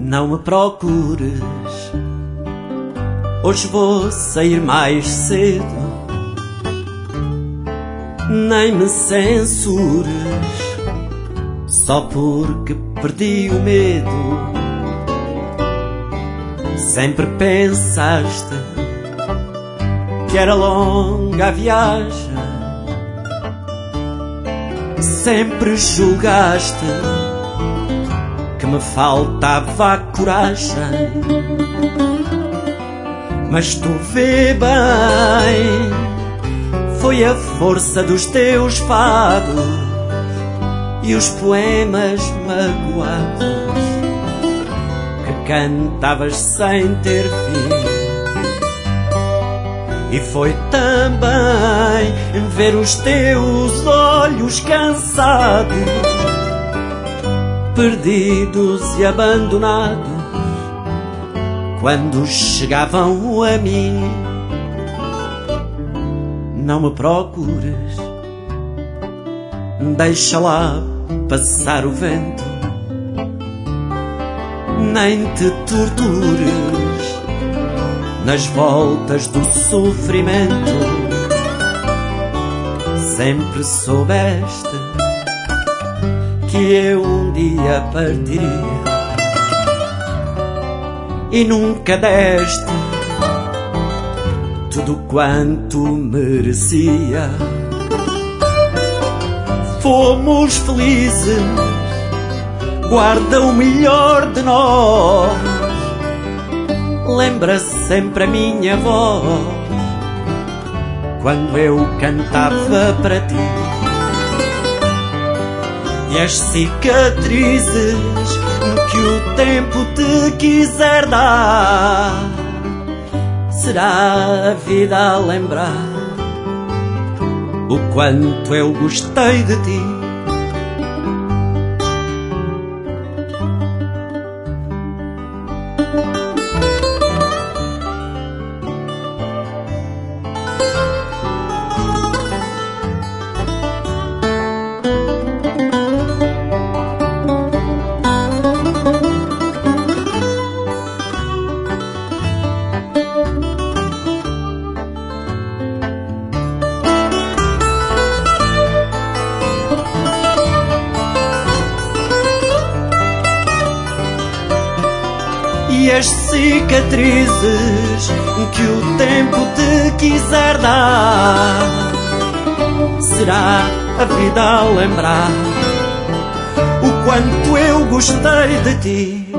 Não me procures, hoje vou sair mais cedo. Nem me censures, só porque perdi o medo. Sempre pensaste que era longa a viagem, sempre julgaste que me faltava a coragem. Mas tu vê bem, foi a força dos teus fados e os poemas magoados que cantavas sem ter fim. E foi também ver os teus olhos cansados, perdidos e abandonados, quando chegavam a mim. Não me procures, deixa lá passar o vento, nem te tortures nas voltas do sofrimento. Sempre soubeste que eu um dia partiria e nunca deste tudo quanto merecia. Fomos felizes, guarda o melhor de nós, lembra sempre a minha voz quando eu cantava para ti. E as cicatrizes que o tempo te quiser dar, será a vida a lembrar o quanto eu gostei de ti. E as cicatrizes que o tempo te quiser dar, será a vida a lembrar o quanto eu gostei de ti.